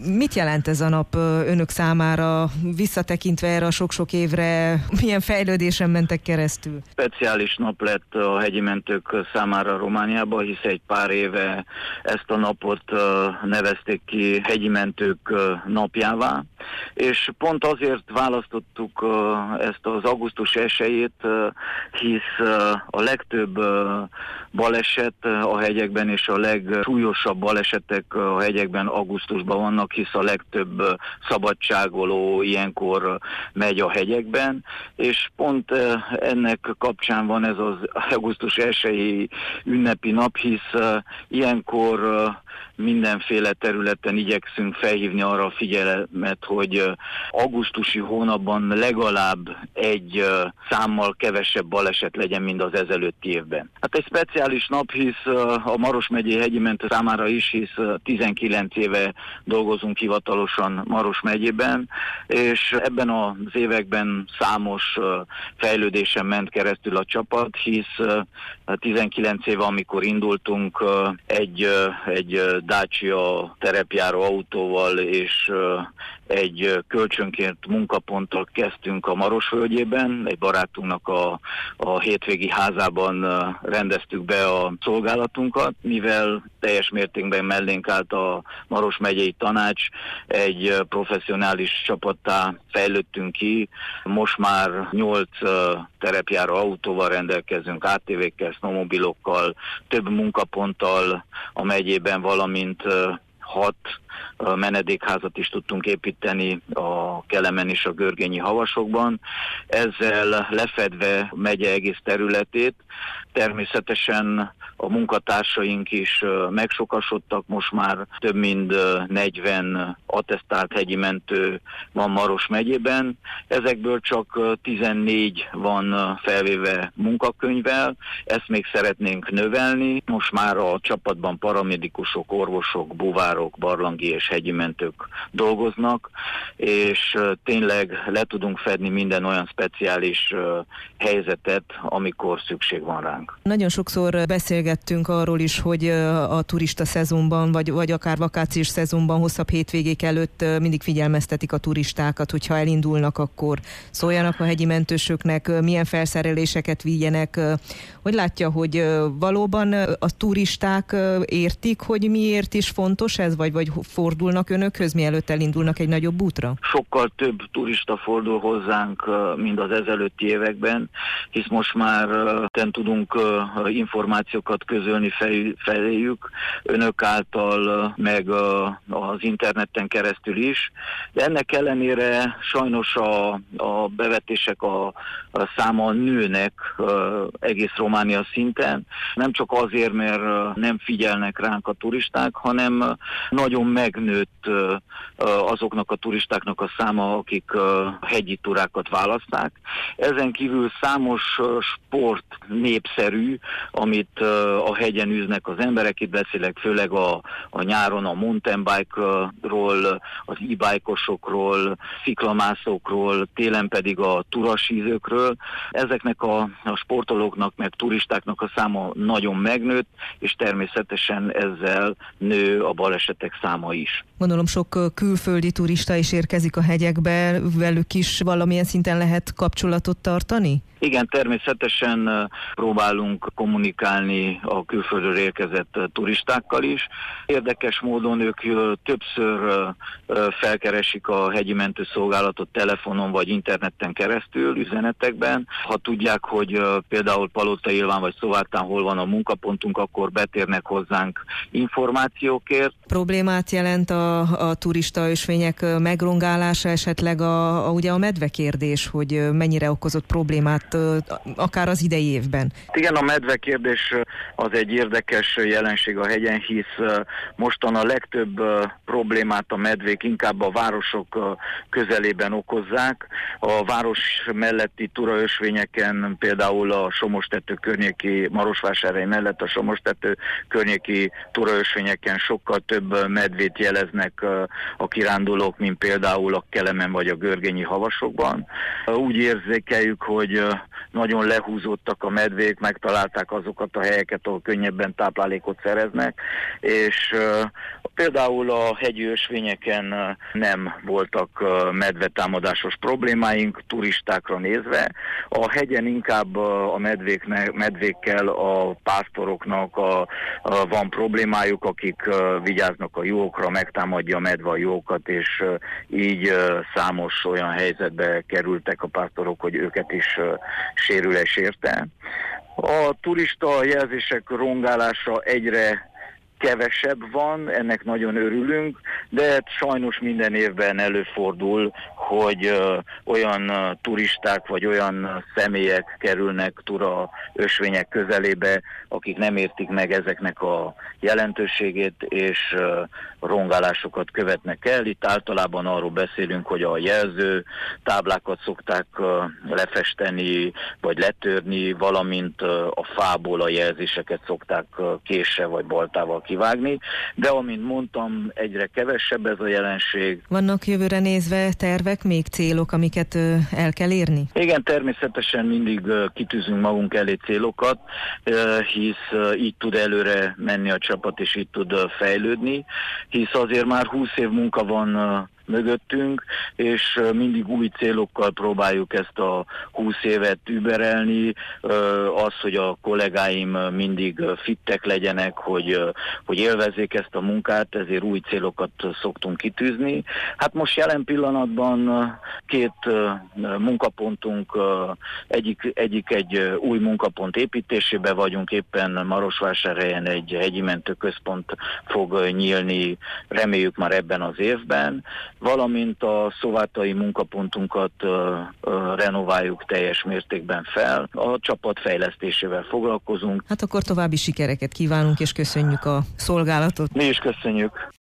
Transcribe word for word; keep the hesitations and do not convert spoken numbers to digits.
Mit jelent ez a nap önök számára, visszatekintve erre a sok-sok évre, milyen fejlődésen mentek keresztül? Speciális nap lett a hegyi mentők számára Romániában, hisz egy pár éve ezt a napot nevezték ki hegyi mentők napjává, és pont azért választottuk ezt az augusztus elsejét, hisz a legtöbb baleset a hegyekben és a legsúlyosabb balesetek a hegyekben augusztusban vannak, hisz a legtöbb szabadságoló ilyenkor megy a hegyekben, és pont ennek kapcsán van ez az augusztus elsejei ünnepi nap, hisz ilyenkor mindenféle területen igyekszünk felhívni arra a figyelmet, hogy augusztusi hónapban legalább egy számmal kevesebb baleset legyen, mint az ezelőtti évben. Hát egy speciális nap, hisz a Maros megyei hegyi mentő számára is, hisz tizenkilenc éve dolgozunk hivatalosan Maros megyében, és ebben az években számos fejlődésen ment keresztül a csapat, hisz tizenkilenc éve, amikor indultunk, egy, egy Dacia terepjáró autóval és egy kölcsönkért munkaponttal kezdtünk a Marosvölgyében, egy barátunknak a, a hétvégi házában rendeztük be a szolgálatunkat, mivel teljes mértékben mellénk állt a Maros megyei tanács, egy professzionális csapattá fejlődtünk ki, most már nyolc terepjáró autóval rendelkezünk, á té vékkel, snowmobilokkal, több munkaponttal a megyében, valamint hat menedékházat is tudtunk építeni a Kelemen és a Görgényi Havasokban, ezzel lefedve megye egész területét. Természetesen a munkatársaink is megsokasodtak, most már több mint negyven attesztált hegyi mentő van Maros megyében. Ezekből csak tizennégy van felvéve munkakönyvvel, ezt még szeretnénk növelni. Most már a csapatban paramedikusok, orvosok, buvárok, barlangi és hegyi mentők dolgoznak, és tényleg le tudunk fedni minden olyan speciális helyzetet, amikor szükség van ránk. Nagyon sokszor beszélgettünk arról is, hogy a turista szezonban, vagy, vagy akár vakációs szezonban, hosszabb hétvégék előtt mindig figyelmeztetik a turistákat, hogyha elindulnak, akkor szóljanak a hegyi mentősöknek, milyen felszereléseket vigyenek. Hogy látja, hogy valóban a turisták értik, hogy miért is fontos ez, vagy, vagy fordulnak önökhöz, mielőtt elindulnak egy nagyobb útra? Sokkal több turista fordul hozzánk, mint az ezelőtti években, hisz most már ten tudunk információkat közölni feléjük, önök által, meg az interneten keresztül is. De ennek ellenére sajnos a, a bevetések a, a száma nőnek egész Románia szinten. Nem csak azért, mert nem figyelnek ránk a turisták, hanem nagyon megnőtt azoknak a turistáknak a száma, akik hegyi turákat választák. Ezen kívül számos sport népszerű, amit a hegyen űznek az emberek, itt beszélek főleg a, a nyáron a mountain bike-ról, az e-bike-osokról, sziklamászókról, télen pedig a turasízőkről. Ezeknek a, a sportolóknak, meg turistáknak a száma nagyon megnőtt, és természetesen ezzel nő a balesetek száma is. Gondolom sok külföldi turista is érkezik a hegyekbe, velük is valamilyen szinten lehet kapcsolatot tartani? Igen, természetesen próbálunk kommunikálni a külföldről érkezett turistákkal is. Érdekes módon ők többször felkeresik a hegyi mentőszolgálatot telefonon vagy interneten keresztül, üzenetekben. Ha tudják, hogy például Palota-Ilván vagy Szovátán hol van a munkapontunk, akkor betérnek hozzánk információkért. Problémát jelent a, a turista ösvények megrongálása, esetleg a, a, ugye a medvekérdés, hogy mennyire okozott problémát akár az idei évben? Igen, a medvekérdés az egy érdekes jelenség a hegyen, hisz mostan a legtöbb problémát a medvék inkább a városok közelében okozzák. A város melletti turaösvényeken, például a Somostető környéki, Marosvásárhely mellett a Somostető környéki turaösvényeken sokkal több medvét jeleznek a kirándulók, mint például a Kelemen vagy a Görgényi Havasokban. Úgy érzékeljük, hogy nagyon lehúzódtak a medvék, megtalálták azokat a helyeket, helyeket, ahol könnyebben táplálékot szereznek, és például a hegyi ösvényeken nem voltak medvetámadásos problémáink turistákra nézve. A hegyen inkább a medvék, medvékkel a pásztoroknak a, a van problémájuk, akik vigyáznak a juhokra, megtámadja a medve a juhokat, és így számos olyan helyzetbe kerültek a pásztorok, hogy őket is sérülés érte. A turista jelzések rongálása egyre kevesebb van, ennek nagyon örülünk, de sajnos minden évben előfordul, hogy ö, olyan ö, turisták vagy olyan személyek kerülnek tura ösvények közelébe, akik nem értik meg ezeknek a jelentőségét, és ö, rongálásokat követnek el. Itt általában arról beszélünk, hogy a jelző táblákat szokták ö, lefesteni, vagy letörni, valamint ö, a fából a jelzéseket szokták ö, késsel vagy baltával kivágni, de amint mondtam, egyre kevesebb ez a jelenség. Vannak jövőre nézve tervek, még célok, amiket ö, el kell érni? Igen, természetesen mindig ö, kitűzünk magunk elé célokat, ö, hisz ö, így tud előre menni a csapat, és így tud ö, fejlődni, hisz azért már húsz év munka van ö, mögöttünk, és mindig új célokkal próbáljuk ezt a húsz évet überelni, az, hogy a kollégáim mindig fittek legyenek, hogy, hogy élvezzék ezt a munkát, ezért új célokat szoktunk kitűzni. Hát most jelen pillanatban két munkapontunk, egyik, egyik egy új munkapont építésében vagyunk, éppen Marosvásárhelyen egy hegyi mentőközpont fog nyílni, reméljük már ebben az évben, valamint a szovátai munkapontunkat uh, uh, renováljuk teljes mértékben fel. A csapat fejlesztésével foglalkozunk. Hát akkor további sikereket kívánunk, és köszönjük a szolgálatot. Mi is köszönjük.